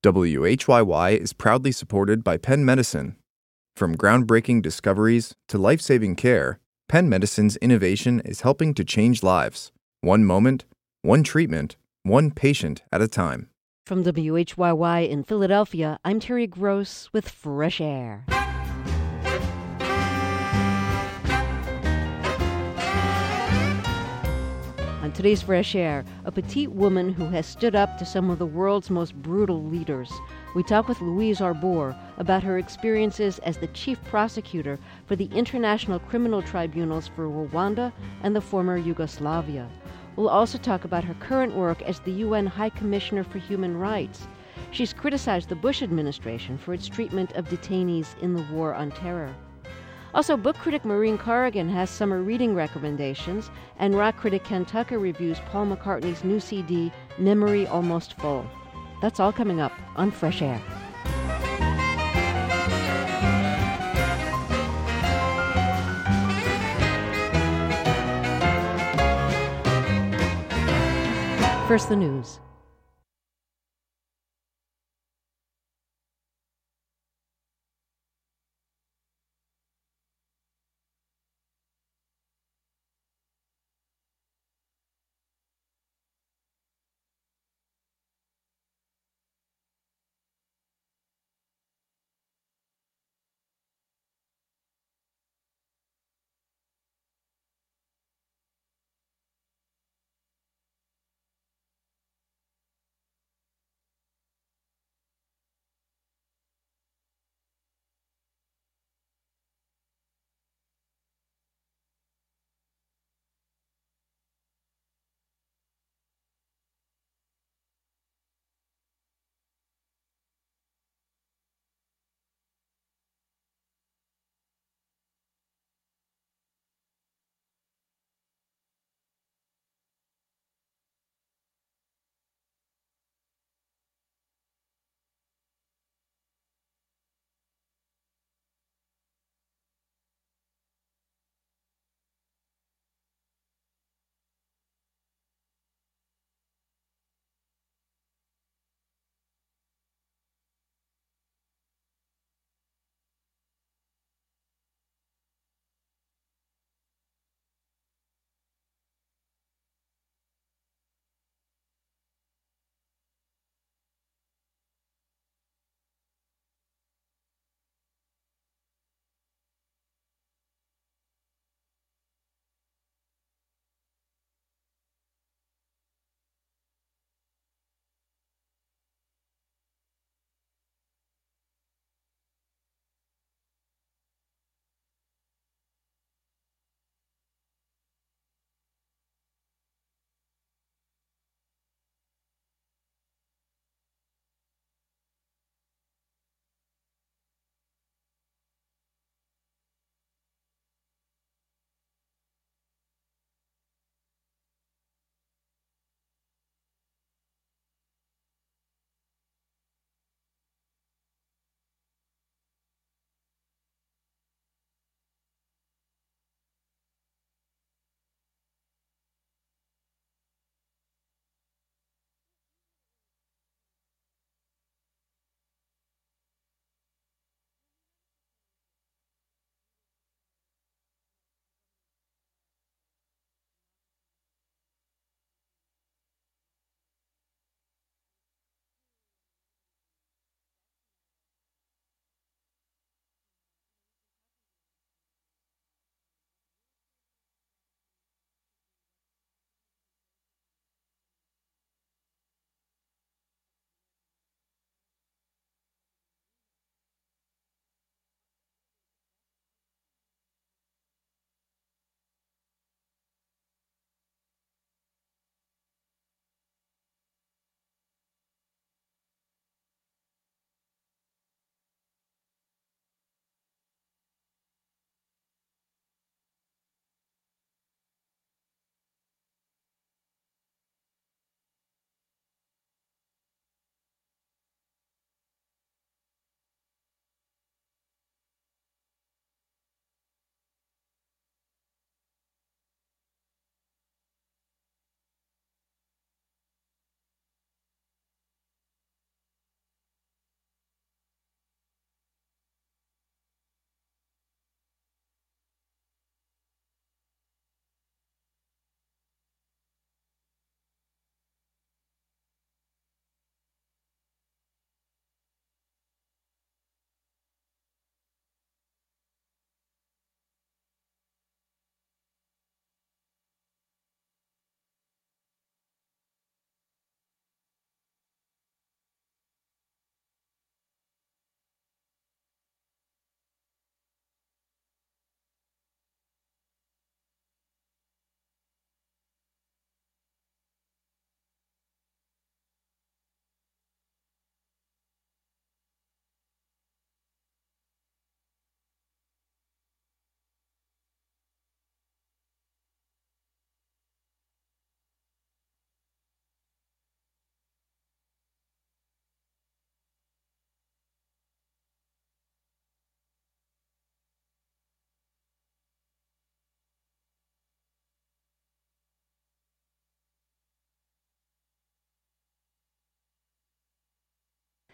WHYY is proudly supported by Penn Medicine. From groundbreaking discoveries to life-saving care, Penn Medicine's innovation is helping to change lives. One moment, one treatment, one patient at a time. From WHYY in Philadelphia, I'm Terry Gross with Fresh Air. On today's Fresh Air, a petite woman who has stood up to some of the world's most brutal leaders. We talk with Louise Arbour about her experiences as the chief prosecutor for the International Criminal Tribunals for Rwanda and the former Yugoslavia. We'll also talk about her current work as the UN High Commissioner for Human Rights. She's criticized the Bush administration for its treatment of detainees in the War on Terror. Also, book critic Maureen Corrigan has summer reading recommendations, and rock critic Ken Tucker reviews Paul McCartney's new CD, Memory Almost Full. That's all coming up on Fresh Air. First, the news.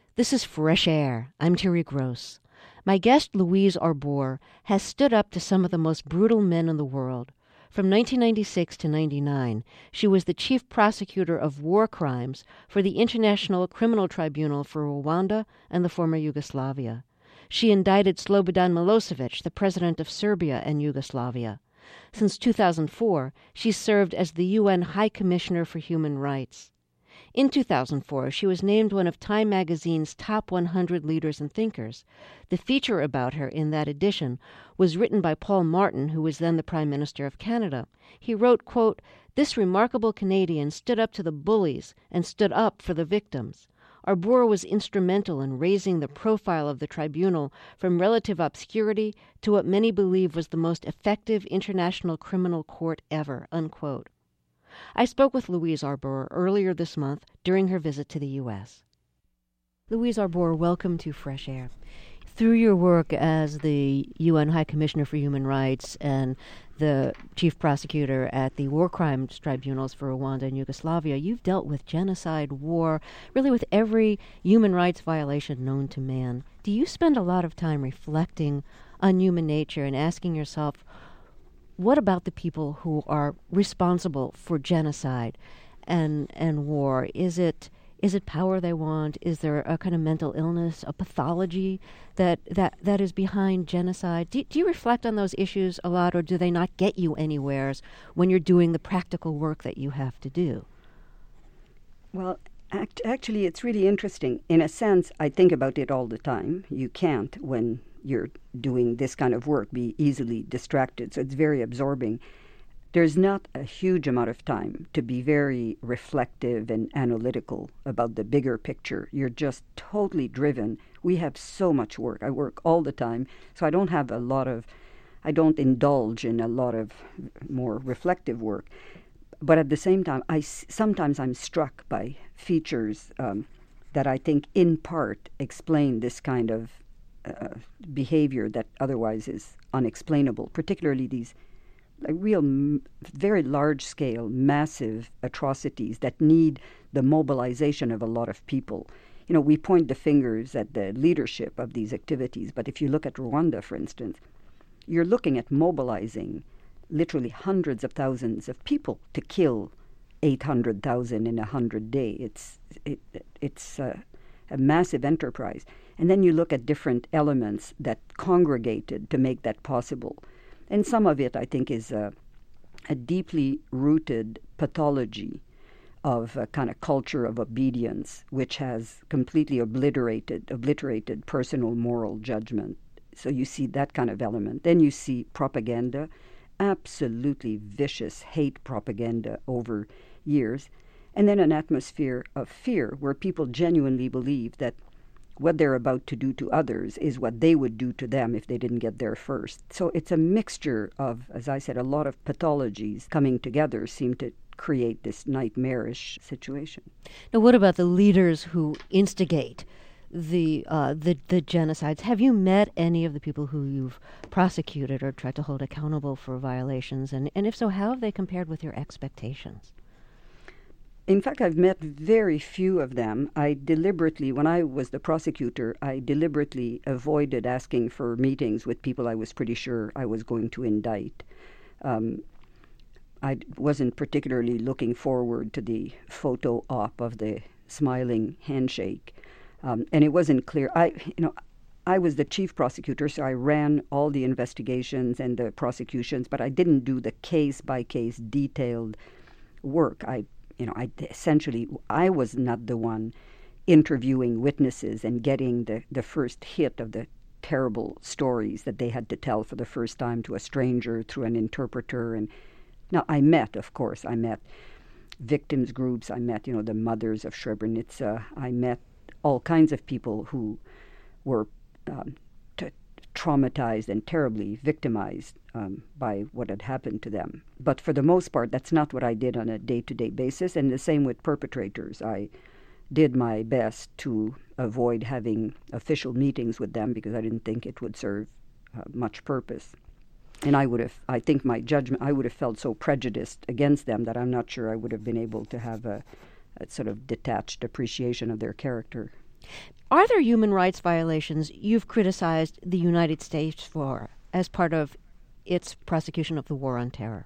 This is Fresh Air. I'm Terry Gross. My guest, Louise Arbour, has stood up to some of the most brutal men in the world. From 1996 to 99, she was the chief prosecutor of war crimes for the International Criminal Tribunal for Rwanda and the former Yugoslavia. She indicted Slobodan Milosevic, the president of Serbia and Yugoslavia. Since 2004, she served as the UN High Commissioner for Human Rights. In 2004, she was named one of Time magazine's top 100 leaders and thinkers. The feature about her in that edition was written by Paul Martin, who was then the Prime Minister of Canada. He wrote, quote, "This remarkable Canadian stood up to the bullies and stood up for the victims. Arbour was instrumental in raising the profile of the tribunal from relative obscurity to what many believe was the most effective international criminal court ever," unquote. I spoke with Louise Arbour earlier this month during her visit to the U.S. Louise Arbour, welcome to Fresh Air. Through your work as the UN High Commissioner for Human Rights and the chief prosecutor at the war crimes tribunals for Rwanda and Yugoslavia, you've dealt with genocide, war, really with every human rights violation known to man. Do you spend a lot of time reflecting on human nature and asking yourself, what about the people who are responsible for genocide and war? Is it power they want? Is there a kind of mental illness, a pathology that is behind genocide? Do you reflect on those issues a lot, or do they not get you anywheres when you're doing the practical work that you have to do? Well, actually, it's really interesting. In a sense, I think about it all the time. You can't, when you're doing this kind of work, be easily distracted. So it's very absorbing. There's not a huge amount of time to be very reflective and analytical about the bigger picture. You're just totally driven. We have so much work. I work all the time, so I don't indulge in a lot of more reflective work. But at the same time, sometimes I'm struck by features that I think in part explain this kind of behavior that otherwise is unexplainable, particularly these very large-scale, massive atrocities that need the mobilization of a lot of people. You know, we point the fingers at the leadership of these activities, but if you look at Rwanda, for instance, you're looking at mobilizing literally hundreds of thousands of people to kill 800,000 in 100 days. It's a massive enterprise. And then you look at different elements that congregated to make that possible. And some of it, I think, is a deeply rooted pathology of a kind of culture of obedience, which has completely obliterated personal moral judgment. So you see that kind of element. Then you see propaganda, absolutely vicious hate propaganda over years. And then an atmosphere of fear where people genuinely believe that what they're about to do to others is what they would do to them if they didn't get there first. So it's a mixture of, as I said, a lot of pathologies coming together seem to create this nightmarish situation. Now, what about the leaders who instigate the genocides? Have you met any of the people who you've prosecuted or tried to hold accountable for violations? And if so, how have they compared with your expectations? In fact, I've met very few of them. When I was the prosecutor, I deliberately avoided asking for meetings with people I was pretty sure I was going to indict. I wasn't particularly looking forward to the photo op of the smiling handshake. And it wasn't clear. I was the chief prosecutor, so I ran all the investigations and the prosecutions, but I didn't do the case-by-case detailed work. I was not the one interviewing witnesses and getting the first hit of the terrible stories that they had to tell for the first time to a stranger through an interpreter. And now I met victims groups. I met, the mothers of Srebrenica. I met all kinds of people who were traumatized and terribly victimized by what had happened to them. But for the most part, that's not what I did on a day-to-day basis, and the same with perpetrators. I did my best to avoid having official meetings with them because I didn't think it would serve much purpose. And I would have felt so prejudiced against them that I'm not sure I would have been able to have a sort of detached appreciation of their character. Are there human rights violations you've criticized the United States for as part of its prosecution of the war on terror?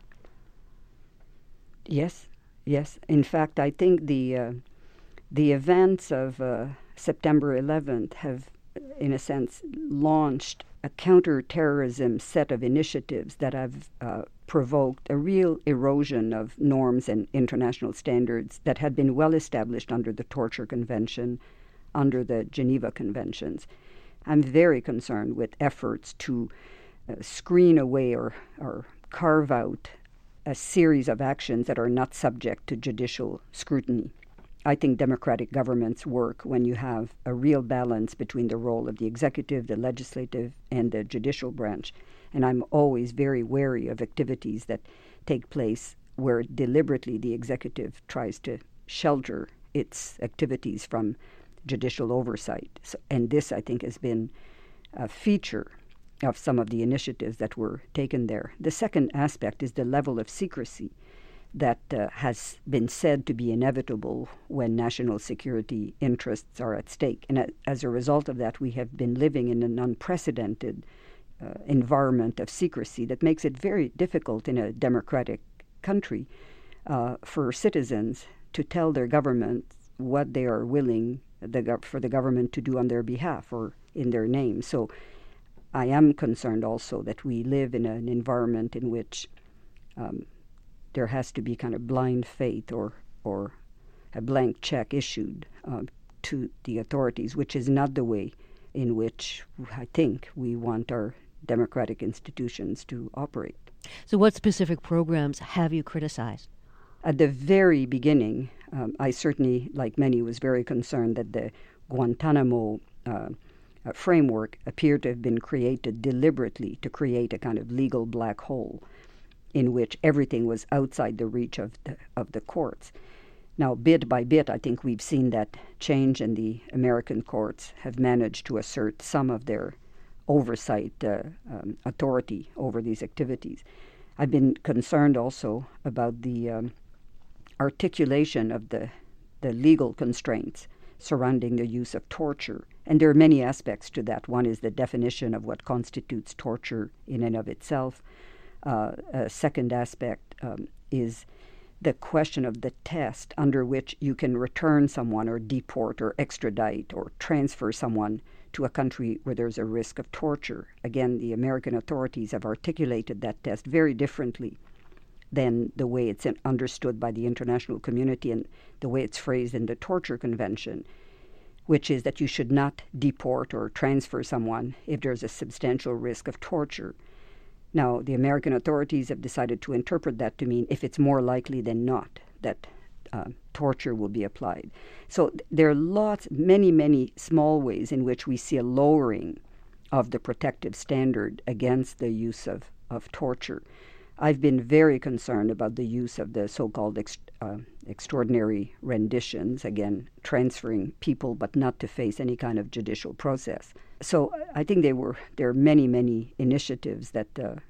Yes. In fact, I think the events of September 11th have, in a sense, launched a counterterrorism set of initiatives that have provoked a real erosion of norms and international standards that had been well established under the Torture Convention, under the Geneva Conventions. I'm very concerned with efforts to screen away or carve out a series of actions that are not subject to judicial scrutiny. I think democratic governments work when you have a real balance between the role of the executive, the legislative, and the judicial branch. And I'm always very wary of activities that take place where deliberately the executive tries to shelter its activities from judicial oversight. And this, I think, has been a feature of some of the initiatives that were taken there. The second aspect is the level of secrecy that has been said to be inevitable when national security interests are at stake. And as a result of that, we have been living in an unprecedented environment of secrecy that makes it very difficult in a democratic country for citizens to tell their government what they are willing for the government to do on their behalf or in their name. So I am concerned also that we live in an environment in which there has to be kind of blind faith or a blank check issued to the authorities, which is not the way in which I think we want our democratic institutions to operate. So what specific programs have you criticized? At the very beginning, I certainly, like many, was very concerned that the Guantanamo framework appeared to have been created deliberately to create a kind of legal black hole in which everything was outside the reach of the courts. Now, bit by bit, I think we've seen that change, and the American courts have managed to assert some of their oversight authority over these activities. I've been concerned also about the articulation of the legal constraints surrounding the use of torture. And there are many aspects to that. One is the definition of what constitutes torture in and of itself. A second aspect is the question of the test under which you can return someone or deport or extradite or transfer someone to a country where there's a risk of torture. Again, the American authorities have articulated that test very differently than the way it's understood by the international community and the way it's phrased in the Torture Convention, which is that you should not deport or transfer someone if there's a substantial risk of torture. Now, the American authorities have decided to interpret that to mean if it's more likely than not that torture will be applied. So there are many small ways in which we see a lowering of the protective standard against the use of torture. I've been very concerned about the use of the so-called extraordinary renditions, again, transferring people but not to face any kind of judicial process. So I think there are many initiatives that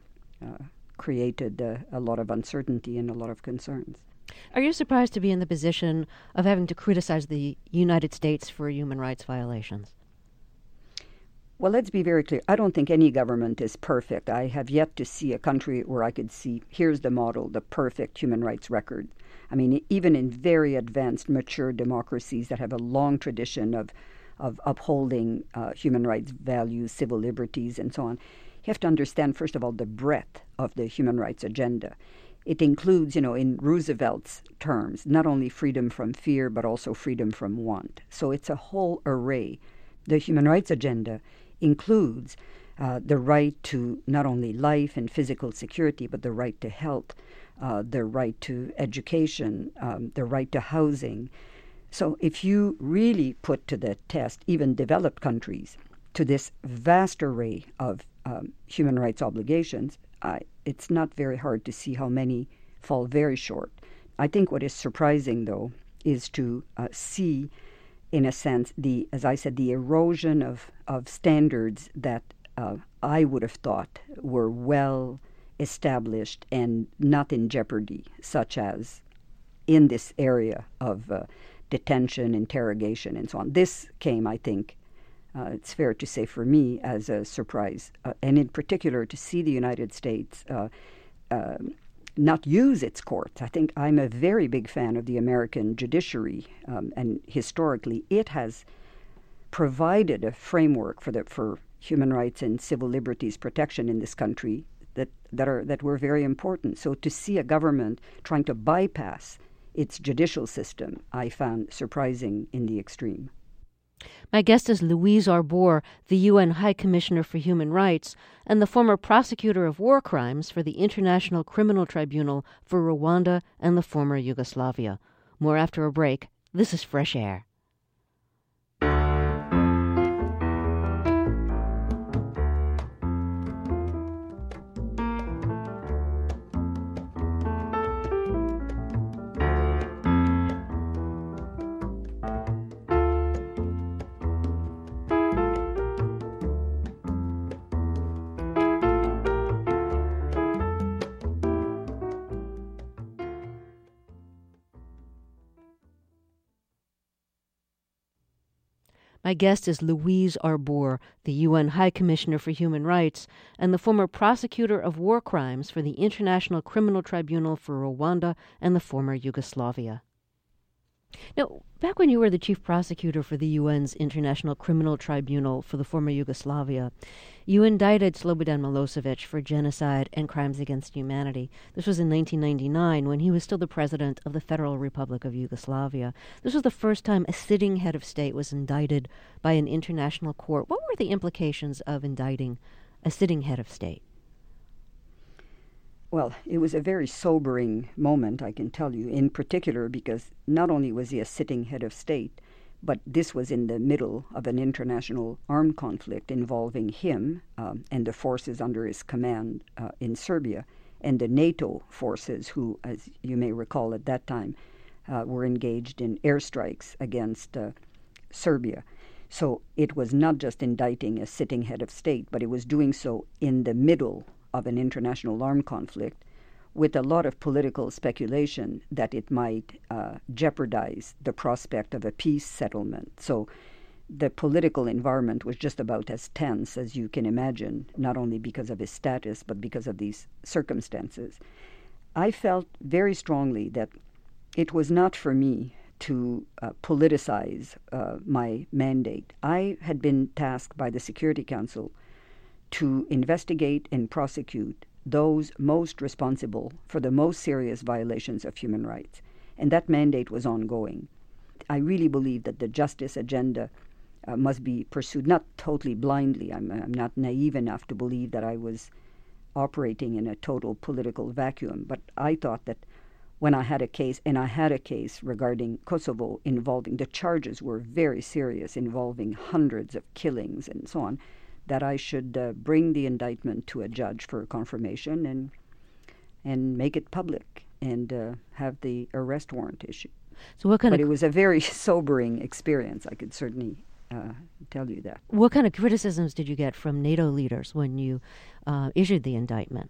created a lot of uncertainty and a lot of concerns. Are you surprised to be in the position of having to criticize the United States for human rights violations? Well, let's be very clear. I don't think any government is perfect. I have yet to see a country where I could see, here's the model, the perfect human rights record. I mean, even in very advanced, mature democracies that have a long tradition of upholding human rights values, civil liberties, and so on, you have to understand, first of all, the breadth of the human rights agenda. It includes, in Roosevelt's terms, not only freedom from fear, but also freedom from want. So it's a whole array. The human rights agenda includes the right to not only life and physical security, but the right to health, the right to education, the right to housing. So if you really put to the test even developed countries to this vast array of human rights obligations, it's not very hard to see how many fall very short. I think what is surprising, though, is to see, in a sense, as I said, the erosion of standards that I would have thought were well established and not in jeopardy, such as in this area of detention, interrogation, and so on. This came, I think, it's fair to say for me, as a surprise, and in particular to see the United States not use its courts. I think I'm a very big fan of the American judiciary, and historically it has provided a framework for human rights and civil liberties protection in this country that were very important. So to see a government trying to bypass its judicial system, I found surprising in the extreme. My guest is Louise Arbour, the UN High Commissioner for Human Rights and the former prosecutor of war crimes for the International Criminal Tribunal for Rwanda and the former Yugoslavia. More after a break. This is Fresh Air. My guest is Louise Arbour, the UN High Commissioner for Human Rights and the former prosecutor of war crimes for the International Criminal Tribunal for Rwanda and the former Yugoslavia. Now, back when you were the chief prosecutor for the UN's International Criminal Tribunal for the former Yugoslavia, you indicted Slobodan Milosevic for genocide and crimes against humanity. This was in 1999 when he was still the president of the Federal Republic of Yugoslavia. This was the first time a sitting head of state was indicted by an international court. What were the implications of indicting a sitting head of state? Well, it was a very sobering moment, I can tell you, in particular because not only was he a sitting head of state, but this was in the middle of an international armed conflict involving him and the forces under his command in Serbia, and the NATO forces who, as you may recall at that time, were engaged in airstrikes against Serbia. So it was not just indicting a sitting head of state, but it was doing so in the middle of an international armed conflict with a lot of political speculation that it might jeopardize the prospect of a peace settlement. So the political environment was just about as tense as you can imagine, not only because of his status, but because of these circumstances. I felt very strongly that it was not for me to politicize my mandate. I had been tasked by the Security Council to investigate and prosecute those most responsible for the most serious violations of human rights. And that mandate was ongoing. I really believe that the justice agenda must be pursued, not totally blindly. I'm not naive enough to believe that I was operating in a total political vacuum. But I thought that when I had a case, and I had a case regarding Kosovo involving, the charges were very serious, involving hundreds of killings and so on, that I should bring the indictment to a judge for confirmation and make it public and have the arrest warrant issued. So what kind But it was a very sobering experience. I could certainly tell you that. What kind of criticisms did you get from NATO leaders when you issued the indictment?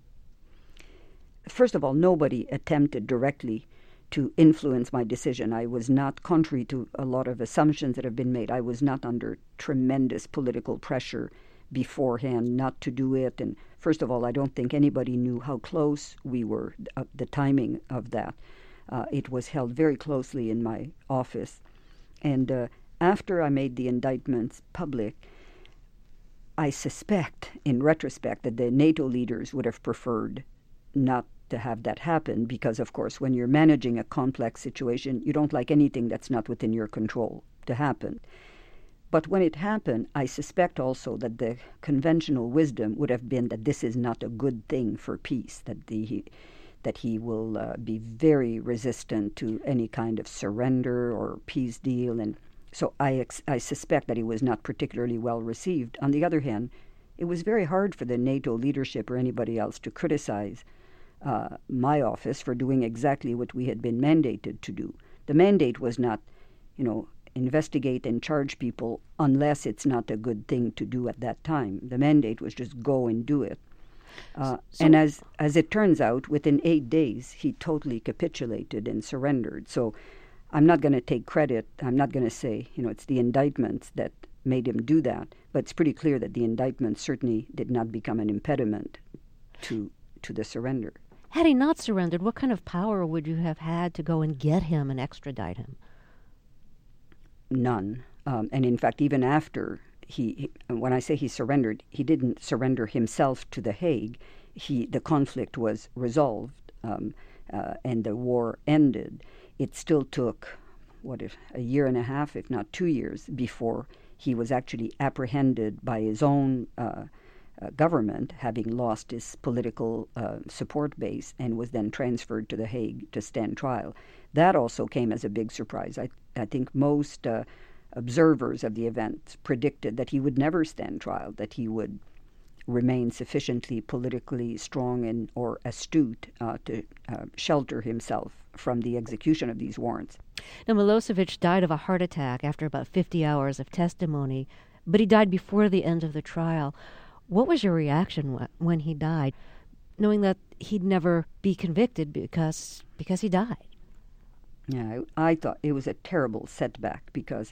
First of all, nobody attempted directly to influence my decision. I was not, contrary to a lot of assumptions that have been made, I was not under tremendous political pressure beforehand not to do it. And first of all, I don't think anybody knew how close we were, the timing of that. It was held very closely in my office. And after I made the indictments public, I suspect, in retrospect, that the NATO leaders would have preferred not to have that happen because, of course, when you're managing a complex situation, you don't like anything that's not within your control to happen. But when it happened, I suspect also that the conventional wisdom would have been that this is not a good thing for peace, that he will be very resistant to any kind of surrender or peace deal. And so I suspect that he was not particularly well received. On the other hand, it was very hard for the NATO leadership or anybody else to criticize my office for doing exactly what we had been mandated to do. The mandate was not, investigate and charge people unless it's not a good thing to do at that time. The mandate was just go and do it. And as it turns out, within 8 days, he totally capitulated and surrendered. So I'm not going to take credit. I'm not going to say, it's the indictments that made him do that. But it's pretty clear that the indictment certainly did not become an impediment to the surrender. Had he not surrendered, what kind of power would you have had to go and get him and extradite him? None. And in fact, even after when I say he surrendered, he didn't surrender himself to The Hague. The conflict was resolved and the war ended. It still took, a year and a half, if not 2 years, before he was actually apprehended by his own government, having lost his political support base, and was then transferred to The Hague to stand trial. That also came as a big surprise. I think most observers of the event predicted that he would never stand trial, that he would remain sufficiently politically strong or astute to shelter himself from the execution of these warrants. Now, Milosevic died of a heart attack after about 50 hours of testimony, but he died before the end of the trial. What was your reaction when he died, knowing that he'd never be convicted because he died? Yeah, I thought it was a terrible setback because,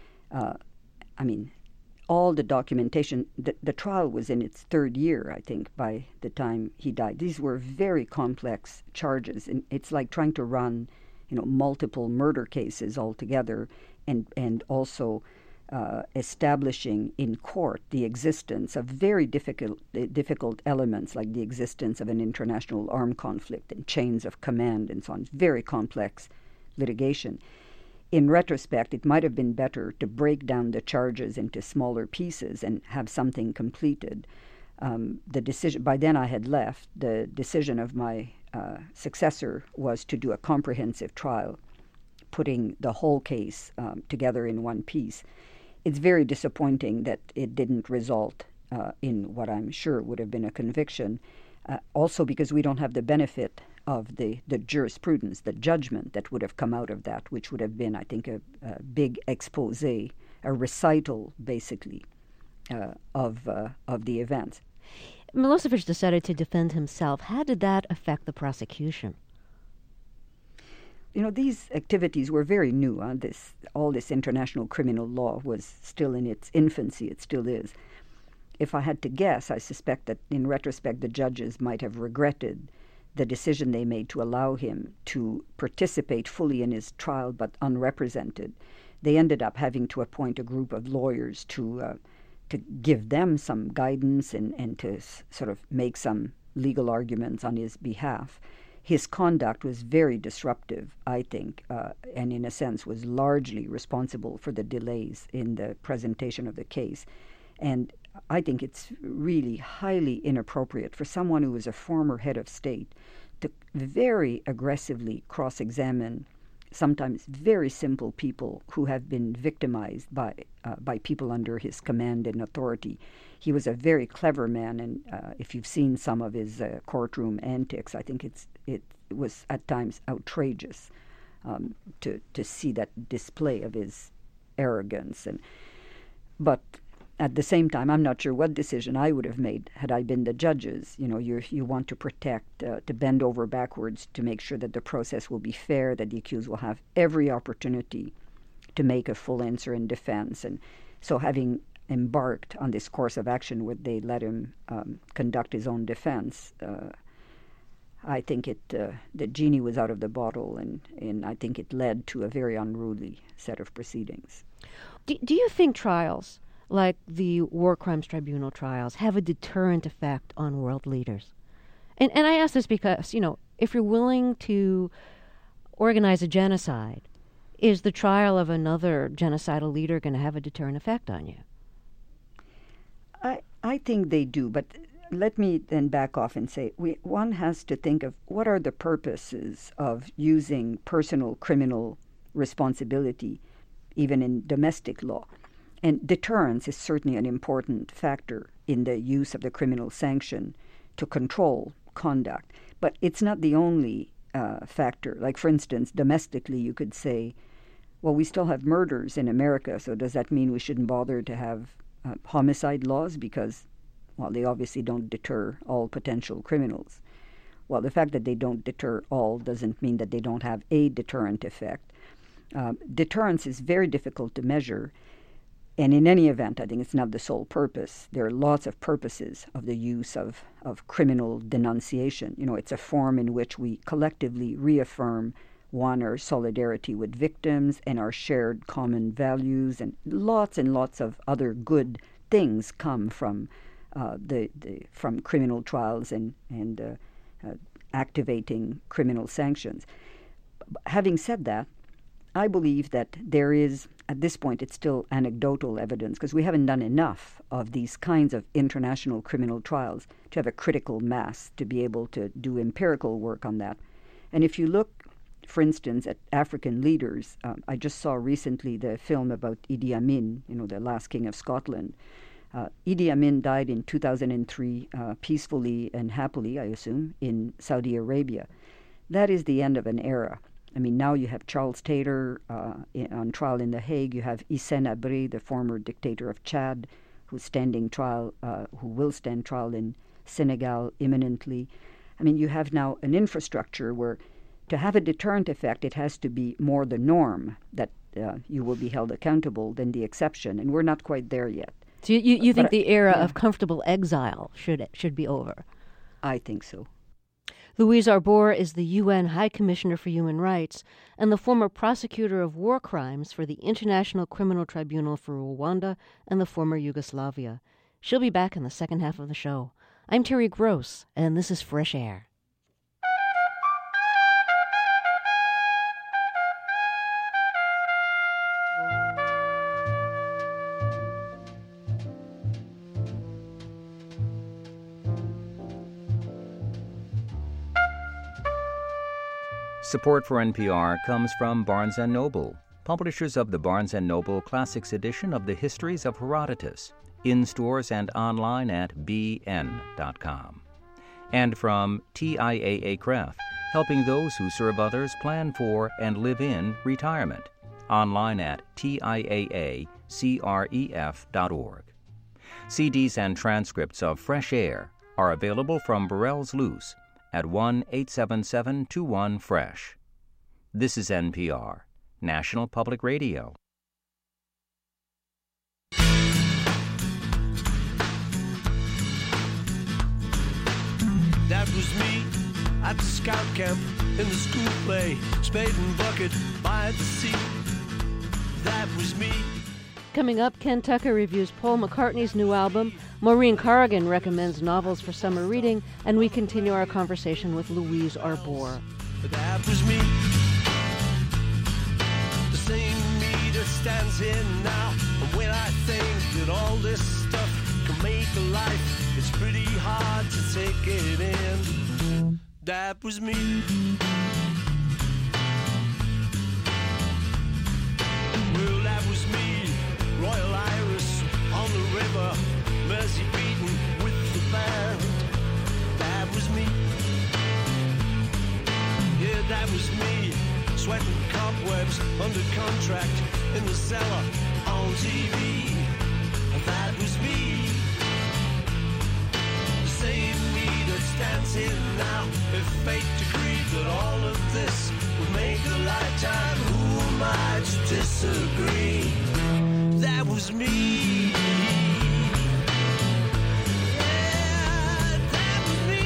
all the documentation, the trial was in its third year, I think, by the time he died. These were very complex charges, and it's like trying to run, multiple murder cases all together, and also establishing in court the existence of very difficult elements, like the existence of an international armed conflict and chains of command and so on. Very complex litigation. In retrospect, it might have been better to break down the charges into smaller pieces and have something completed. The decision, by then I had left, the decision of my successor was to do a comprehensive trial, putting the whole case together in one piece. It's very disappointing that it didn't result in what I'm sure would have been a conviction, also because we don't have the benefit of the jurisprudence, the judgment that would have come out of that, which would have been, I think, a big expose, a recital, basically, of the events. Milosevic decided to defend himself. How did that affect the prosecution? These activities were very new. All this international criminal law was still in its infancy. It still is. If I had to guess, I suspect that in retrospect the judges might have regretted the decision they made to allow him to participate fully in his trial but unrepresented. They ended up having to appoint a group of lawyers to give them some guidance and to sort of make some legal arguments on his behalf. His conduct was very disruptive, I think, and in a sense was largely responsible for the delays in the presentation of the case. And I think it's really highly inappropriate for someone who was a former head of state to very aggressively cross-examine sometimes very simple people who have been victimized by people under his command and authority. He was a very clever man, and if you've seen some of his courtroom antics, I think it was at times outrageous to see that display of his arrogance. But at the same time, I'm not sure what decision I would have made had I been the judges. You want to protect, to bend over backwards to make sure that the process will be fair, that the accused will have every opportunity to make a full answer in defense. And so having embarked on this course of action where they let him conduct his own defense, I think the genie was out of the bottle, and I think it led to a very unruly set of proceedings. Do you think trials like the War Crimes Tribunal trials have a deterrent effect on world leaders? And I ask this because, if you're willing to organize a genocide, is the trial of another genocidal leader going to have a deterrent effect on you? I think they do, but let me then back off and say one has to think of what are the purposes of using personal criminal responsibility, even in domestic law. And deterrence is certainly an important factor in the use of the criminal sanction to control conduct. But it's not the only factor. Like, for instance, domestically, you could say, well, we still have murders in America, so does that mean we shouldn't bother to have homicide laws? Because, well, they obviously don't deter all potential criminals. Well, the fact that they don't deter all doesn't mean that they don't have a deterrent effect. Deterrence is very difficult to measure. And in any event, I think it's not the sole purpose. There are lots of purposes of the use of criminal denunciation. It's a form in which we collectively reaffirm, one, our solidarity with victims and our shared common values, and lots of other good things come from from criminal trials and activating criminal sanctions. Having said that, I believe that there is, at this point, it's still anecdotal evidence because we haven't done enough of these kinds of international criminal trials to have a critical mass to be able to do empirical work on that. And if you look, for instance, at African leaders, I just saw recently the film about Idi Amin, the last king of Scotland. Idi Amin died in 2003 peacefully and happily, I assume, in Saudi Arabia. That is the end of an era. I mean, now you have Charles Taylor on trial in The Hague. You have Hissène Habré, the former dictator of Chad, who will stand trial in Senegal imminently. I mean, you have now an infrastructure where to have a deterrent effect, it has to be more the norm that you will be held accountable than the exception, and we're not quite there yet. So you think the era of comfortable exile should be over? I think so. Louise Arbour is the UN High Commissioner for Human Rights and the former prosecutor of war crimes for the International Criminal Tribunal for Rwanda and the former Yugoslavia. She'll be back in the second half of the show. I'm Terry Gross, and this is Fresh Air. Support for NPR comes from Barnes & Noble, publishers of the Barnes & Noble Classics edition of the Histories of Herodotus, in stores and online at bn.com. And from TIAA-CREF, helping those who serve others plan for and live in retirement, online at TIAA-CREF.org. CDs and transcripts of Fresh Air are available from Burrell's Loose at 1-877-21-FRESH. This is NPR, National Public Radio. That was me at the scout camp in the school play, spade and bucket by the sea. That was me. Coming up, Ken Tucker reviews Paul McCartney's new album, Maureen Corrigan recommends novels for summer reading, and we continue our conversation with Louise Arbour. That was me. The same me that stands here now. And when I think that all this stuff can make a life, it's pretty hard to take it in. That was me. Well, that was me. Royal Iris on the river, Mersey beaten with the band. That was me. Yeah, that was me. Sweating cobwebs under contract in the cellar on TV. That was me. The same me that stands here now. If fate decreed that all of this would make a lifetime, who am I to disagree? That was me. Yeah, that was me.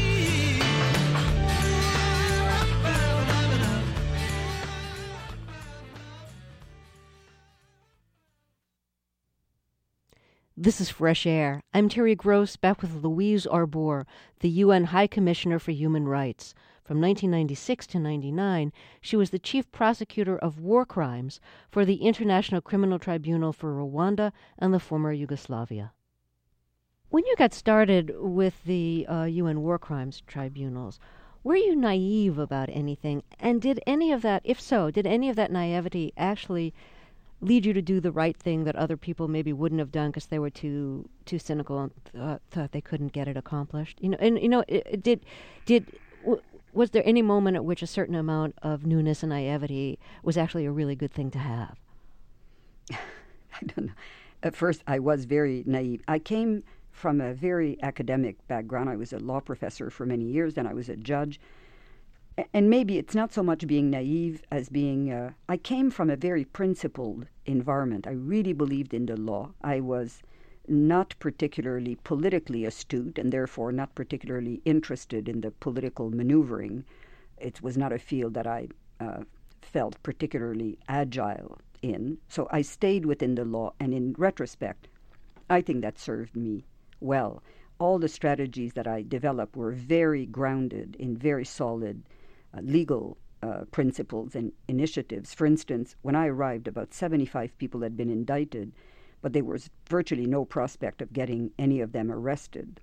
This is Fresh Air. I'm Terry Gross, back with Louise Arbour, the UN High Commissioner for Human Rights. From 1996 to 1999, she was the chief prosecutor of war crimes for the International Criminal Tribunal for Rwanda and the former Yugoslavia. When you got started with the UN war crimes tribunals, were you naive about anything? And did any of that, if so, did any of that naivety actually lead you to do the right thing that other people maybe wouldn't have done because they were too cynical and thought they couldn't get it accomplished? Was there any moment at which a certain amount of newness and naivety was actually a really good thing to have? I don't know. At first, I was very naive. I came from a very academic background. I was a law professor for many years, then I was a judge. And maybe it's not so much being naive as being... I came from a very principled environment. I really believed in the law. I was not particularly politically astute and therefore not particularly interested in the political maneuvering. It was not a field that I felt particularly agile in. So I stayed within the law, and in retrospect, I think that served me well. All the strategies that I developed were very grounded in very solid legal principles and initiatives. For instance, when I arrived, about 75 people had been indicted, but there was virtually no prospect of getting any of them arrested.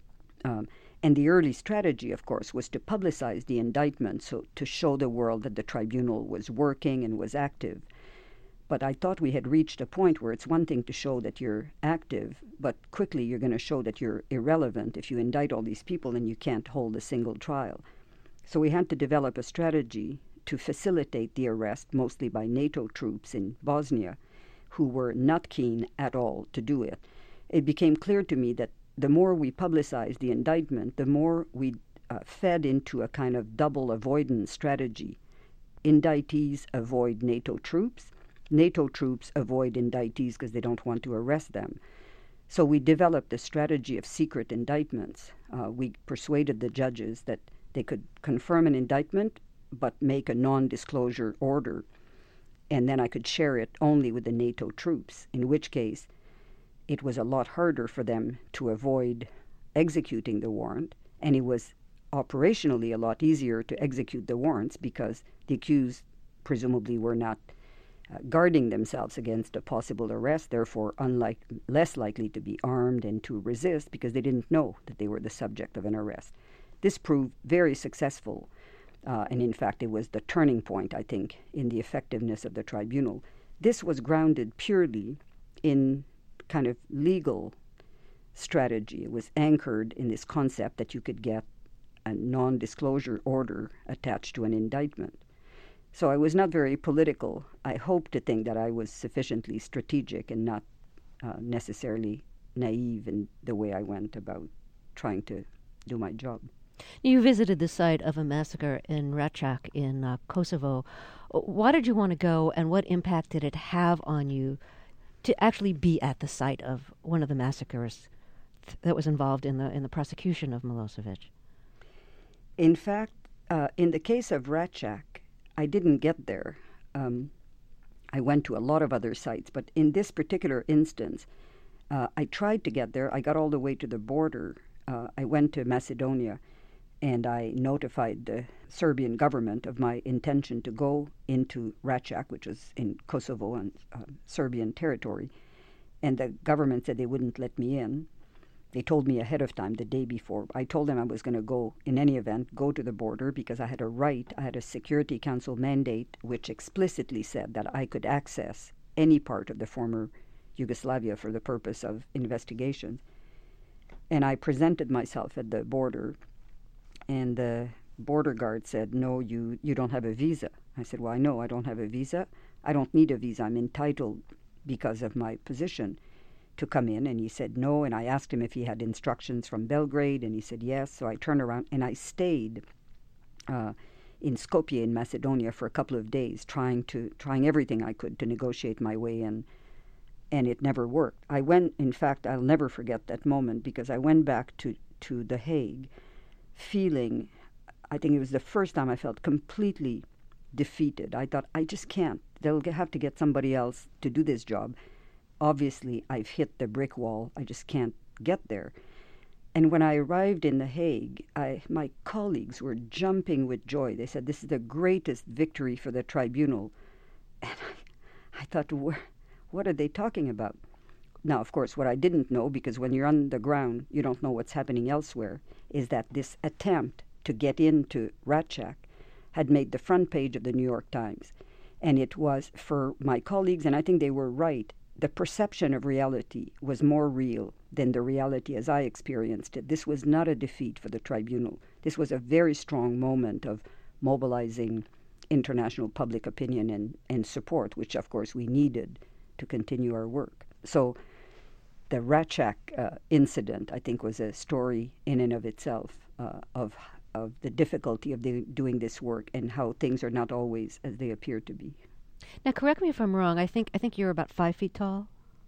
And the early strategy, of course, was to publicize the indictment, so to show the world that the tribunal was working and was active. But I thought we had reached a point where it's one thing to show that you're active, but quickly you're going to show that you're irrelevant. If you indict all these people and you can't hold a single trial. So we had to develop a strategy to facilitate the arrest, mostly by NATO troops in Bosnia, who were not keen at all to do it. It became clear to me that the more we publicized the indictment, the more we fed into a kind of double avoidance strategy. Indictees avoid NATO troops. NATO troops avoid indictees because they don't want to arrest them. So we developed a strategy of secret indictments. We persuaded the judges that they could confirm an indictment but make a non-disclosure order, and then I could share it only with the NATO troops, in which case it was a lot harder for them to avoid executing the warrant, and it was operationally a lot easier to execute the warrants because the accused presumably were not guarding themselves against a possible arrest, therefore less likely to be armed and to resist because they didn't know that they were the subject of an arrest. This proved very successful, and in fact it was the turning point, I think, in the effectiveness of the tribunal. This was grounded purely in kind of legal strategy. It was anchored in this concept that you could get a non-disclosure order attached to an indictment. So I was not very political. I hope to think that I was sufficiently strategic and not necessarily naive in the way I went about trying to do my job. You visited the site of a massacre in Račak in Kosovo. Why did you want to go, and what impact did it have on you to actually be at the site of one of the massacres that was involved in the prosecution of Milosevic? In fact, in the case of Račak, I didn't get there. I went to a lot of other sites, but in this particular instance, I tried to get there. I got all the way to the border. I went to Macedonia, and I notified the Serbian government of my intention to go into Račak, which was in Kosovo and Serbian territory. And the government said they wouldn't let me in. They told me ahead of time, the day before. I told them I was going to go, in any event, go to the border because I had a right. I had a Security Council mandate which explicitly said that I could access any part of the former Yugoslavia for the purpose of investigation. And I presented myself at the border, and the border guard said, "No, you don't have a visa." I said, "Well, I know I don't have a visa. I don't need a visa. I'm entitled, because of my position, to come in." And he said no, and I asked him if he had instructions from Belgrade, and he said yes. So I turned around and I stayed in Skopje in Macedonia for a couple of days, trying everything I could to negotiate my way in, and it never worked. I went, in fact, I'll never forget that moment, because I went back to The Hague feeling, I think it was the first time I felt completely defeated. I thought, I just can't. They'll have to get somebody else to do this job. Obviously, I've hit the brick wall. I just can't get there. And when I arrived in The Hague, my colleagues were jumping with joy. They said, "This is the greatest victory for the tribunal." And I thought, what are they talking about? Now, of course, what I didn't know, because when you're on the ground, you don't know what's happening elsewhere, is that this attempt to get into Račak had made the front page of the New York Times. And it was, for my colleagues, and I think they were right, the perception of reality was more real than the reality as I experienced it. This was not a defeat for the tribunal. This was a very strong moment of mobilizing international public opinion and support, which, of course, we needed to continue our work. So the Račak incident, I think, was a story in and of itself of of the difficulty of doing this work and how things are not always as they appear to be. Now, correct me if I'm wrong. I think you're about 5 feet tall.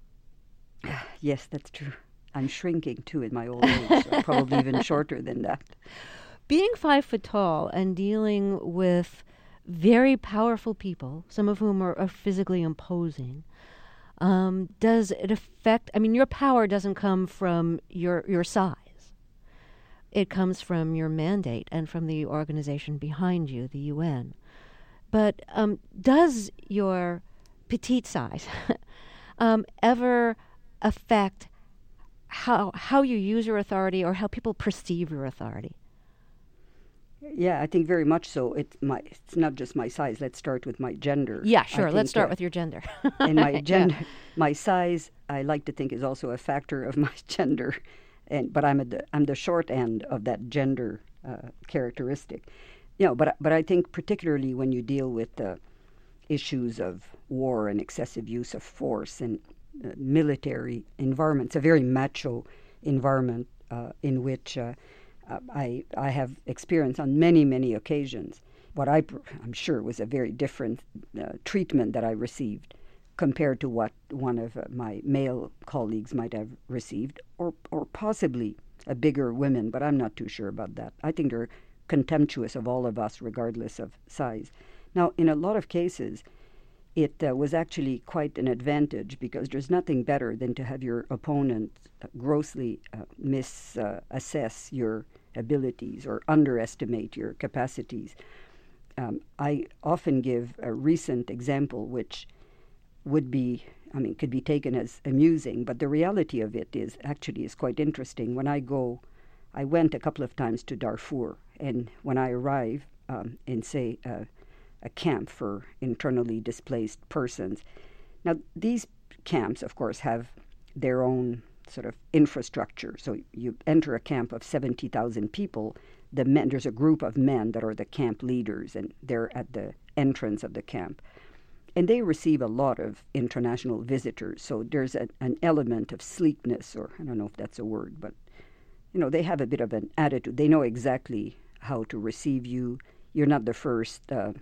Yes, that's true. I'm shrinking too in my old age, so probably even shorter than that. Being 5 foot tall and dealing with very powerful people, some of whom are physically imposing, does it affect? I mean, your power doesn't come from your size. It comes from your mandate and from the organization behind you, the UN. But does your petite size ever affect how you use your authority or how people perceive your authority? Yeah, I think very much so. It's not just my size. Let's start with my gender. Yeah, sure. Let's start with your gender. And my gender, my size, I like to think is also a factor of my gender, but I'm the short end of that gender characteristic. But I think particularly when you deal with issues of war and excessive use of force and military environments, a very macho environment in which I have experienced on many, many occasions. What I'm sure was a very different treatment that I received compared to what one of my male colleagues might have received, or possibly a bigger women, but I'm not too sure about that. I think they're contemptuous of all of us regardless of size. Now, in a lot of cases, it was actually quite an advantage because there's nothing better than to have your opponent grossly misassess your abilities or underestimate your capacities. I often give a recent example which could be taken as amusing, but the reality of it is quite interesting. When I went a couple of times to Darfur, and when I arrive in, say, a camp for internally displaced persons. Now, these camps, of course, have their own sort of infrastructure. So you enter a camp of 70,000 people. There's a group of men that are the camp leaders, and they're at the entrance of the camp. And they receive a lot of international visitors. So there's an element of sleekness, or I don't know if that's a word, but they have a bit of an attitude. They know exactly how to receive you. You're not the first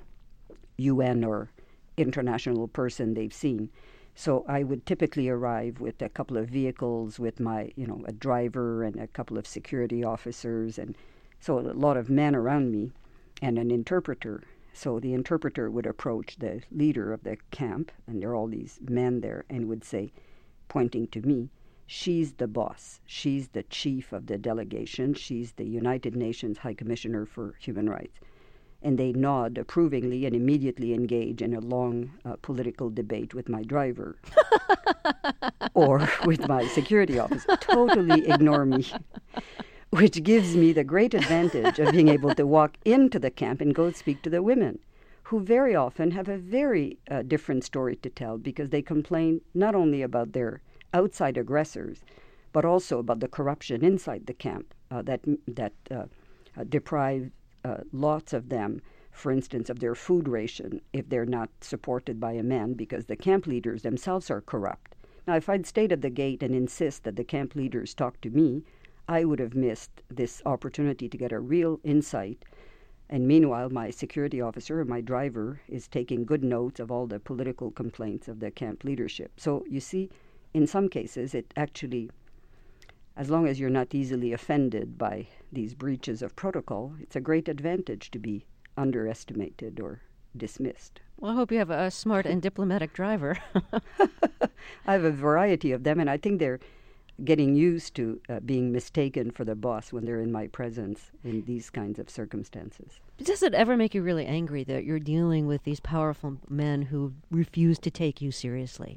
UN or international person they've seen. So I would typically arrive with a couple of vehicles with my, a driver and a couple of security officers, and so a lot of men around me and an interpreter. So the interpreter would approach the leader of the camp, and there are all these men there, and would say, pointing to me, "She's the boss. She's the chief of the delegation. She's the United Nations High Commissioner for Human Rights." And they nod approvingly and immediately engage in a long political debate with my driver or with my security officer. Totally ignore me, which gives me the great advantage of being able to walk into the camp and go speak to the women, who very often have a very different story to tell because they complain not only about their outside aggressors, but also about the corruption inside the camp that deprive lots of them, for instance, of their food ration if they're not supported by a man because the camp leaders themselves are corrupt. Now, if I'd stayed at the gate and insist that the camp leaders talk to me, I would have missed this opportunity to get a real insight. And meanwhile, my security officer or my driver is taking good notes of all the political complaints of the camp leadership. So you see, in some cases, it actually, as long as you're not easily offended by these breaches of protocol, it's a great advantage to be underestimated or dismissed. Well, I hope you have a smart and diplomatic driver. I have a variety of them, and I think they're getting used to being mistaken for the boss when they're in my presence in these kinds of circumstances. Does it ever make you really angry that you're dealing with these powerful men who refuse to take you seriously?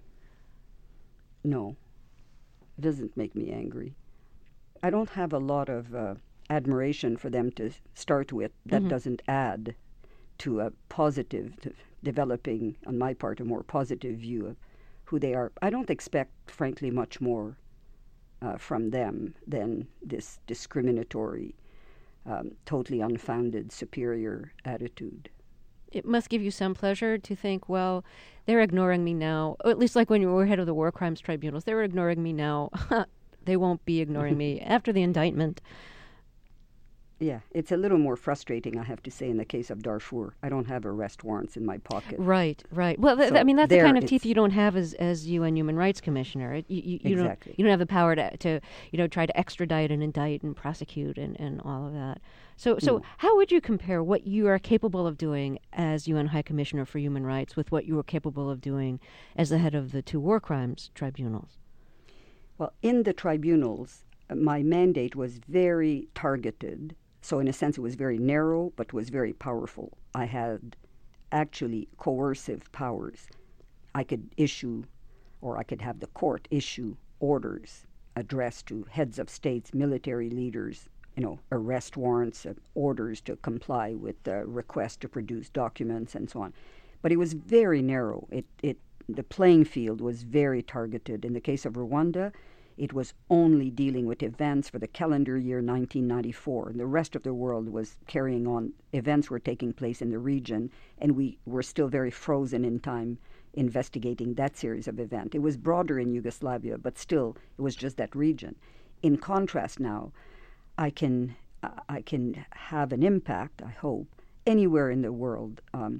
No, it doesn't make me angry. I don't have a lot of admiration for them to start with. That doesn't add to a positive, to developing, on my part, a more positive view of who they are. I don't expect, frankly, much more from them than this discriminatory, totally unfounded, superior attitude. It must give you some pleasure to think, well, they're ignoring me now. Or at least like when you were head of the war crimes tribunals, they were ignoring me now. They won't be ignoring me after the indictment. Yeah, it's a little more frustrating, I have to say, in the case of Darfur. I don't have arrest warrants in my pocket. Right. Well, So I mean, that's the kind of it's- teeth you don't have as UN Human Rights Commissioner. You Exactly. don't have the power to try to extradite and indict and prosecute and all of that. So how would you compare what you are capable of doing as UN High Commissioner for Human Rights with what you were capable of doing as the head of the 2 war crimes tribunals? Well, in the tribunals, my mandate was very targeted. So in a sense, it was very narrow, but was very powerful. I had actually coercive powers. I could issue, or I could have the court issue orders addressed to heads of states, military leaders, arrest warrants, orders to comply with requests to produce documents and so on. But it was very narrow. The playing field was very targeted. In the case of Rwanda, it was only dealing with events for the calendar year 1994. And the rest of the world was carrying on. Events were taking place in the region, and we were still very frozen in time investigating that series of events. It was broader in Yugoslavia, but still, it was just that region. In contrast now, I can have an impact, I hope, anywhere in the world,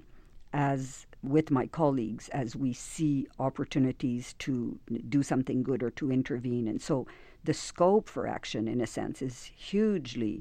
as with my colleagues, as we see opportunities to do something good or to intervene. And so the scope for action, in a sense, is hugely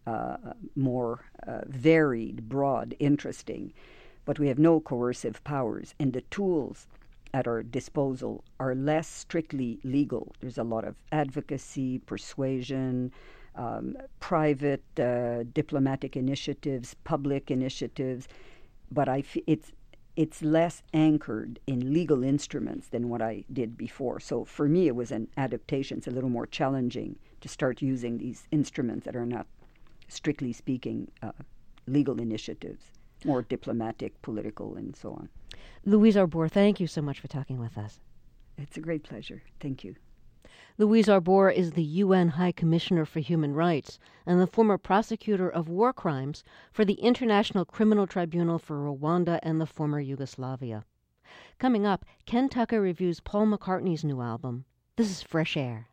more varied, broad, interesting. But we have no coercive powers, and the tools at our disposal are less strictly legal. There's a lot of advocacy, persuasion, private diplomatic initiatives, public initiatives, but it's less anchored in legal instruments than what I did before. So for me, it was an adaptation. It's a little more challenging to start using these instruments that are not, strictly speaking, legal initiatives, more diplomatic, political, and so on. Louise Arbour, thank you so much for talking with us. It's a great pleasure. Thank you. Louise Arbour is the UN High Commissioner for Human Rights and the former prosecutor of war crimes for the International Criminal Tribunal for Rwanda and the former Yugoslavia. Coming up, Ken Tucker reviews Paul McCartney's new album. This is Fresh Air.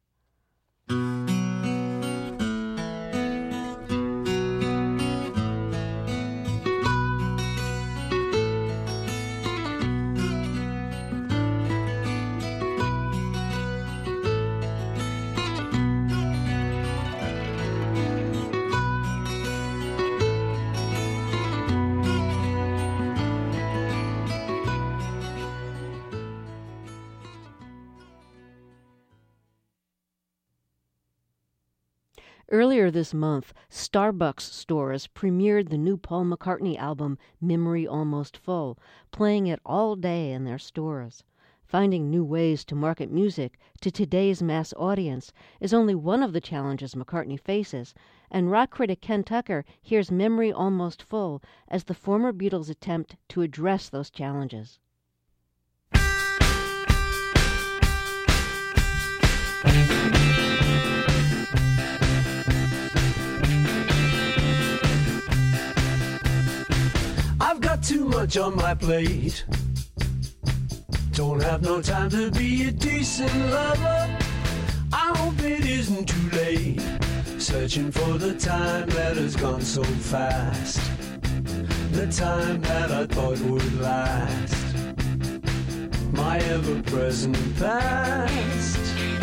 Earlier this month, Starbucks stores premiered the new Paul McCartney album, Memory Almost Full, playing it all day in their stores. Finding new ways to market music to today's mass audience is only one of the challenges McCartney faces, and rock critic Ken Tucker hears Memory Almost Full as the former Beatles attempt to address those challenges. I've got too much on my plate. Don't have no time to be a decent lover. I hope it isn't too late. Searching for the time that has gone so fast. The time that I thought would last. My ever-present past.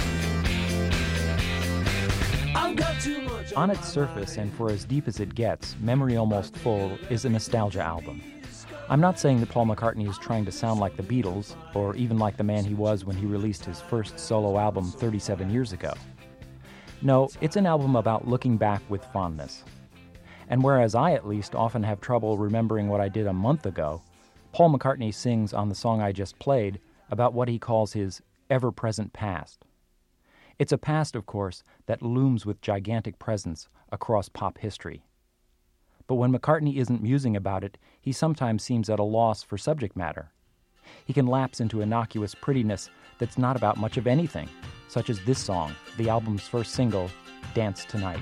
I've got too much On its surface, and for as deep as it gets, Memory Almost Full is a nostalgia album. I'm not saying that Paul McCartney is trying to sound like the Beatles, or even like the man he was when he released his first solo album 37 years ago. No, it's an album about looking back with fondness. And whereas I, at least, often have trouble remembering what I did a month ago, Paul McCartney sings on the song I just played about what he calls his ever-present past. It's a past, of course, that looms with gigantic presence across pop history. But when McCartney isn't musing about it, he sometimes seems at a loss for subject matter. He can lapse into innocuous prettiness that's not about much of anything, such as this song, the album's first single, Dance Tonight.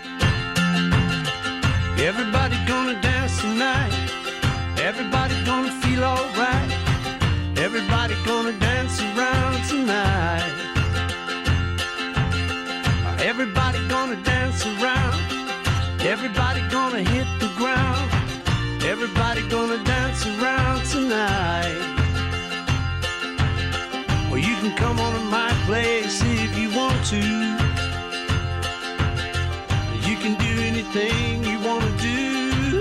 Everybody gonna dance tonight. Everybody gonna feel alright. Everybody gonna dance around tonight. Everybody gonna dance around. Everybody gonna hit the ground. Everybody gonna dance around tonight. Well, you can come on to my place if you want to. You can do anything you want to do.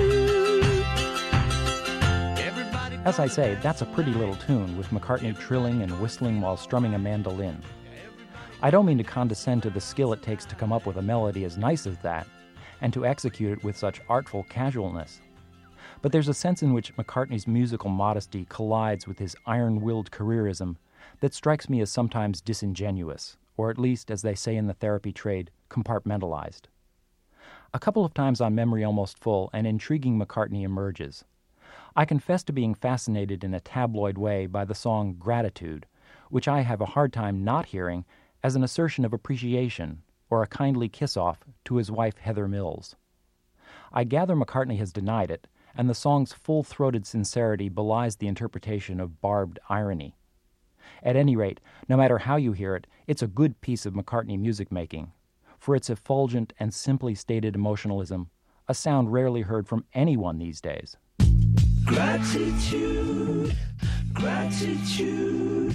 Everybody. As I say, that's a pretty little tune, with McCartney trilling and whistling while strumming a mandolin. I don't mean to condescend to the skill it takes to come up with a melody as nice as that, and to execute it with such artful casualness. But there's a sense in which McCartney's musical modesty collides with his iron-willed careerism that strikes me as sometimes disingenuous, or at least, as they say in the therapy trade, compartmentalized. A couple of times on Memory Almost Full, an intriguing McCartney emerges. I confess to being fascinated in a tabloid way by the song Gratitude, which I have a hard time not hearing as an assertion of appreciation or a kindly kiss-off to his wife Heather Mills. I gather McCartney has denied it, and the song's full-throated sincerity belies the interpretation of barbed irony. At any rate, no matter how you hear it, it's a good piece of McCartney music-making, for its effulgent and simply stated emotionalism, a sound rarely heard from anyone these days. Gratitude, gratitude,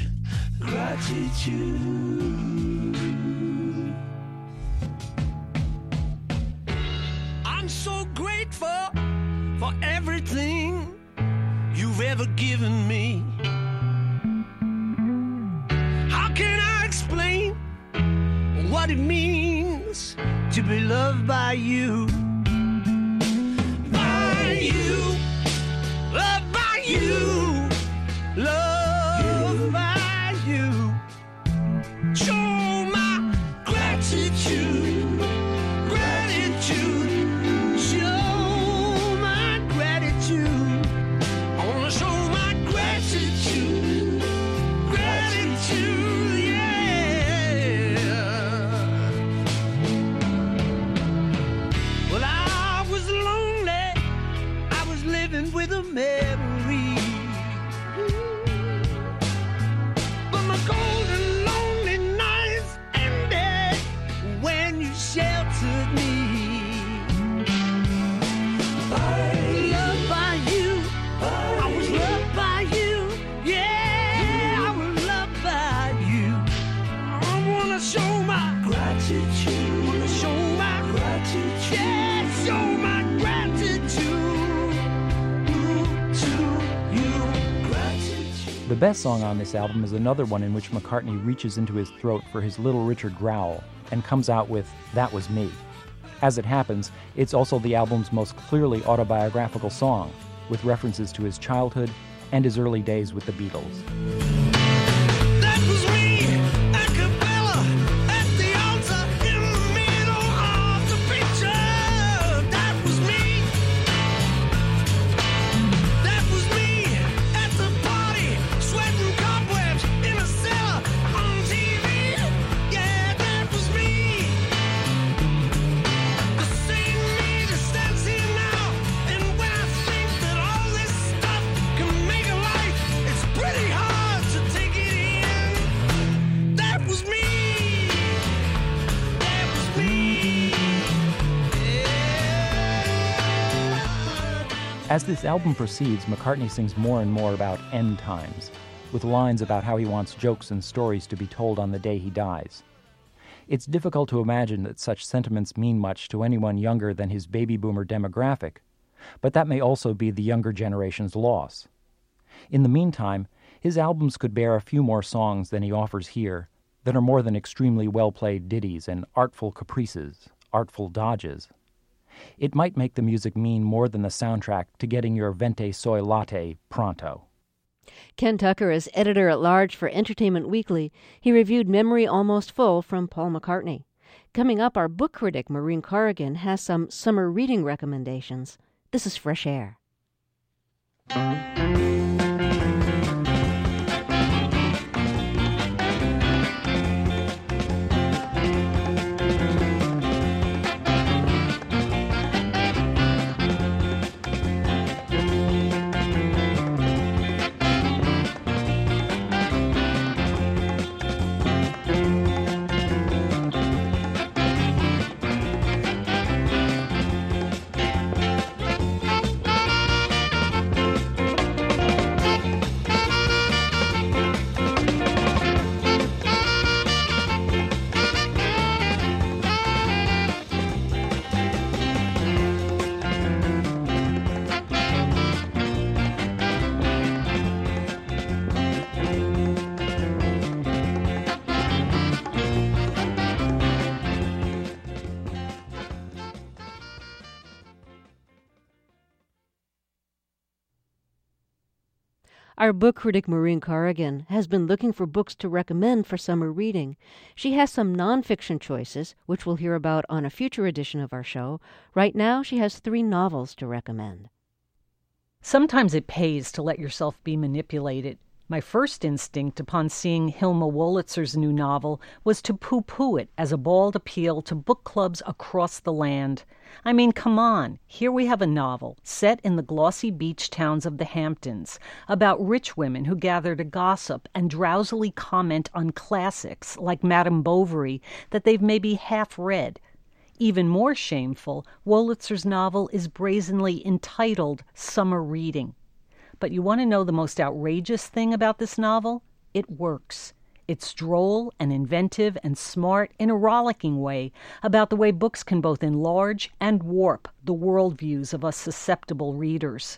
gratitude. I'm so grateful for everything you've ever given me. How can I explain what it means to be loved by you? By you, loved by you, loved by you. Show my gratitude, gratitude. Show my gratitude. I wanna show my gratitude, gratitude, yeah. Well, I was lonely. I was living with a memory. But my golden lonely nights ended when you sheltered me. Loved by you, I was loved by you. Yeah, I was loved by you. I wanna show my gratitude. Wanna show my gratitude. Yeah, show my gratitude to you. Gratitude. The best song on this album is another one in which McCartney reaches into his throat for his Little Richard growl and comes out with "That Was Me." As it happens, it's also the album's most clearly autobiographical song, with references to his childhood and his early days with the Beatles. That was me, a cappella, at the altar, in the middle of the picture. That was me. That was me, at the party, sweating cobwebs in a cellar on TV. Yeah, that was me. The same me that stands here now, and when I think that all this stuff can make a life, it's pretty hard to take it in. That was me. That was me. Yeah. As this album proceeds, McCartney sings more and more about end times, with lines about how he wants jokes and stories to be told on the day he dies. It's difficult to imagine that such sentiments mean much to anyone younger than his baby boomer demographic, but that may also be the younger generation's loss. In the meantime, his albums could bear a few more songs than he offers here that are more than extremely well-played ditties and artful caprices, artful dodges. It might make the music mean more than the soundtrack to getting your Venti Soy Latte pronto. Ken Tucker is editor-at-large for Entertainment Weekly. He reviewed Memory Almost Full from Paul McCartney. Coming up, our book critic, Maureen Corrigan, has some summer reading recommendations. This is Fresh Air. Our book critic Maureen Corrigan has been looking for books to recommend for summer reading. She has some nonfiction choices, which we'll hear about on a future edition of our show. Right now, she has 3 novels to recommend. Sometimes it pays to let yourself be manipulated. My first instinct upon seeing Hilma Wolitzer's new novel was to poo-poo it as a bald appeal to book clubs across the land. I mean, come on, here we have a novel set in the glossy beach towns of the Hamptons about rich women who gather to gossip and drowsily comment on classics like Madame Bovary that they've maybe half read. Even more shameful, Wolitzer's novel is brazenly entitled Summer Reading. But you want to know the most outrageous thing about this novel? It works. It's droll and inventive and smart in a rollicking way about the way books can both enlarge and warp the worldviews of us susceptible readers.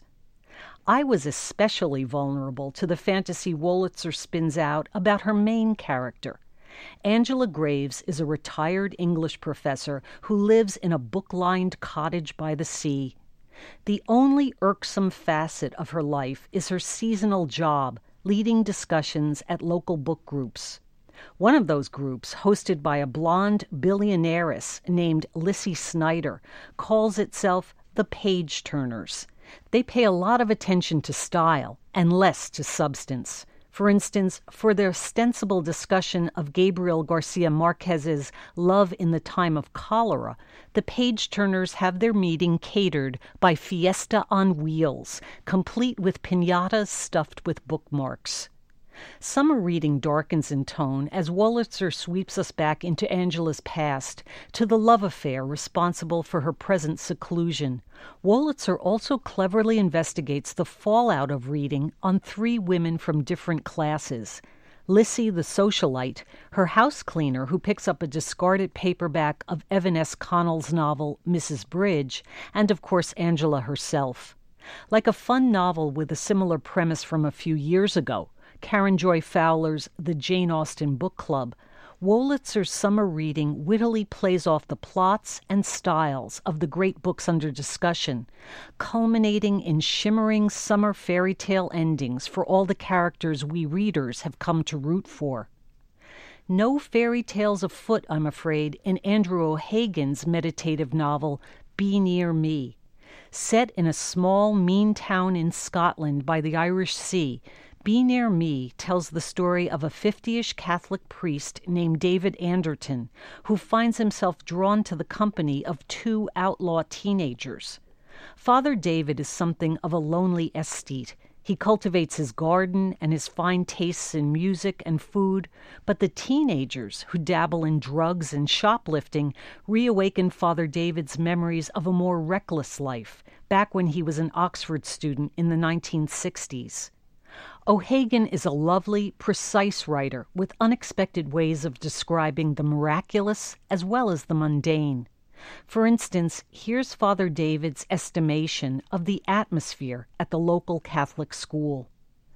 I was especially vulnerable to the fantasy Wolitzer spins out about her main character. Angela Graves is a retired English professor who lives in a book-lined cottage by the sea. The only irksome facet of her life is her seasonal job, leading discussions at local book groups. One of those groups, hosted by a blonde billionairess named Lissy Snyder, calls itself the Page Turners. They pay a lot of attention to style and less to substance. For instance, for their ostensible discussion of Gabriel Garcia Marquez's Love in the Time of Cholera, the Page-Turners have their meeting catered by Fiesta on Wheels, complete with piñatas stuffed with bookmarks. Summer reading darkens in tone as Wolitzer sweeps us back into Angela's past, to the love affair responsible for her present seclusion. Wolitzer also cleverly investigates the fallout of reading on 3 women from different classes. Lissy the socialite, her house cleaner who picks up a discarded paperback of Evan S. Connell's novel Mrs. Bridge, and of course Angela herself. Like a fun novel with a similar premise from a few years ago, Karen Joy Fowler's The Jane Austen Book Club, Wolitzer's summer reading wittily plays off the plots and styles of the great books under discussion, culminating in shimmering summer fairy tale endings for all the characters we readers have come to root for. No fairy tales afoot, I'm afraid, in Andrew O'Hagan's meditative novel Be Near Me. Set in a small, mean town in Scotland by the Irish Sea, Be Near Me tells the story of a 50-ish Catholic priest named David Anderton, who finds himself drawn to the company of 2 outlaw teenagers. Father David is something of a lonely aesthete. He cultivates his garden and his fine tastes in music and food, but the teenagers who dabble in drugs and shoplifting reawaken Father David's memories of a more reckless life, back when he was an Oxford student in the 1960s. O'Hagan is a lovely, precise writer with unexpected ways of describing the miraculous as well as the mundane. For instance, here's Father David's estimation of the atmosphere at the local Catholic school.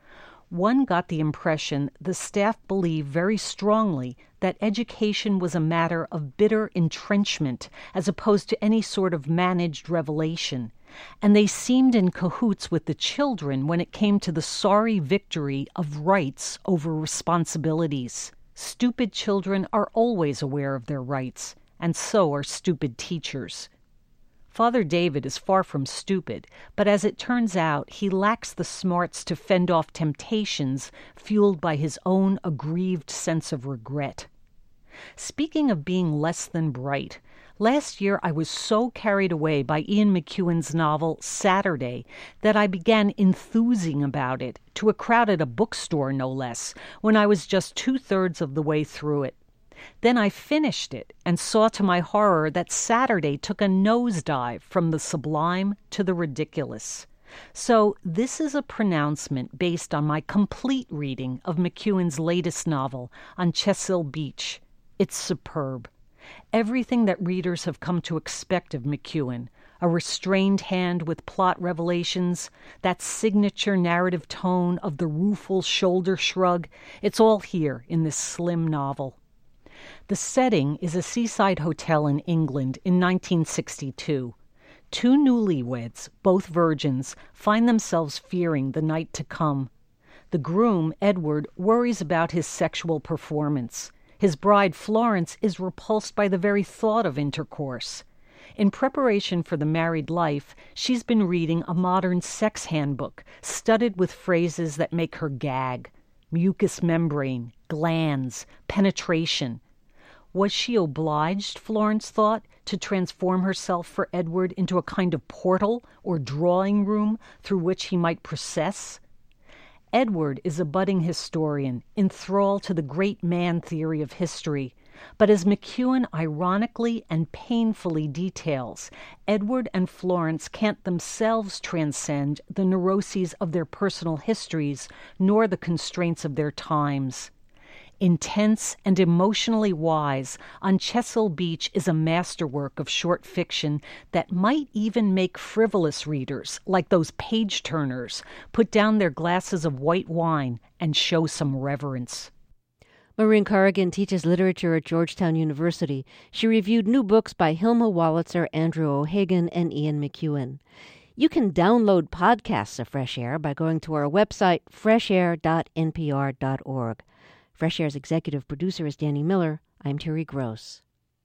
One got the impression the staff believed very strongly that education was a matter of bitter entrenchment as opposed to any sort of managed revelation, and they seemed in cahoots with the children when it came to the sorry victory of rights over responsibilities. Stupid children are always aware of their rights, and so are stupid teachers. Father David is far from stupid, but as it turns out, he lacks the smarts to fend off temptations fueled by his own aggrieved sense of regret. Speaking of being less than bright, last year I was so carried away by Ian McEwan's novel Saturday that I began enthusing about it to a crowd at a bookstore, no less, when I was just 2/3 of the way through it. Then I finished it and saw to my horror that Saturday took a nosedive from the sublime to the ridiculous. So this is a pronouncement based on my complete reading of McEwan's latest novel on Chesil Beach. It's superb. Everything that readers have come to expect of McEwan, a restrained hand with plot revelations, that signature narrative tone of the rueful shoulder shrug, it's all here in this slim novel. The setting is a seaside hotel in England in 1962. 2 newlyweds, both virgins, find themselves fearing the night to come. The groom, Edward, worries about his sexual performance. His bride, Florence, is repulsed by the very thought of intercourse. In preparation for the married life, she's been reading a modern sex handbook, studded with phrases that make her gag. Mucous membrane, glands, penetration. Was she obliged, Florence thought, to transform herself for Edward into a kind of portal or drawing room through which he might process? Edward is a budding historian, enthralled to the great man theory of history. But as McEwan ironically and painfully details, Edward and Florence can't themselves transcend the neuroses of their personal histories, nor the constraints of their times. Intense and emotionally wise, On Chesil Beach is a masterwork of short fiction that might even make frivolous readers, like those page-turners, put down their glasses of white wine and show some reverence. Maureen Corrigan teaches literature at Georgetown University. She reviewed new books by Hilma Wolitzer, Andrew O'Hagan, and Ian McEwan. You can download podcasts of Fresh Air by going to our website, freshair.npr.org. Fresh Air's executive producer is Danny Miller. I'm Terry Gross.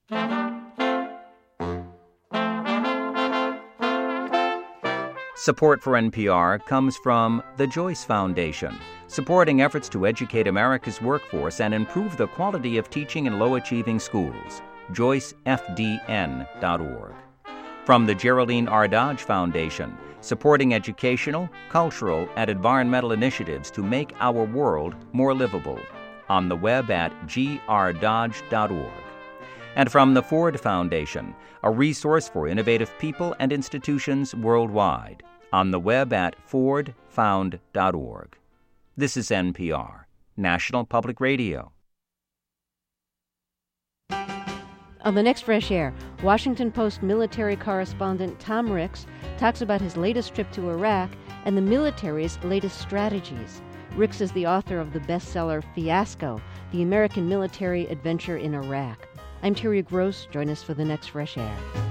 Support for NPR comes from the Joyce Foundation, supporting efforts to educate America's workforce and improve the quality of teaching in low-achieving schools. JoyceFDN.org. From the Geraldine R. Dodge Foundation, supporting educational, cultural, and environmental initiatives to make our world more livable. On the web at grdodge.org. And from the Ford Foundation, a resource for innovative people and institutions worldwide. On the web at fordfound.org. This is NPR, National Public Radio. On the next Fresh Air, Washington Post military correspondent Tom Ricks talks about his latest trip to Iraq and the military's latest strategies. Ricks is the author of the bestseller Fiasco, The American Military Adventure in Iraq. I'm Terry Gross. Join us for the next Fresh Air.